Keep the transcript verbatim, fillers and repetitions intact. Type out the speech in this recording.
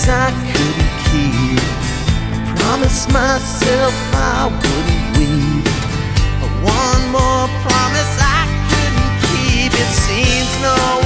promise I couldn't keep. I promised myself I wouldn't weep. But one more promise I couldn't keep. It seems no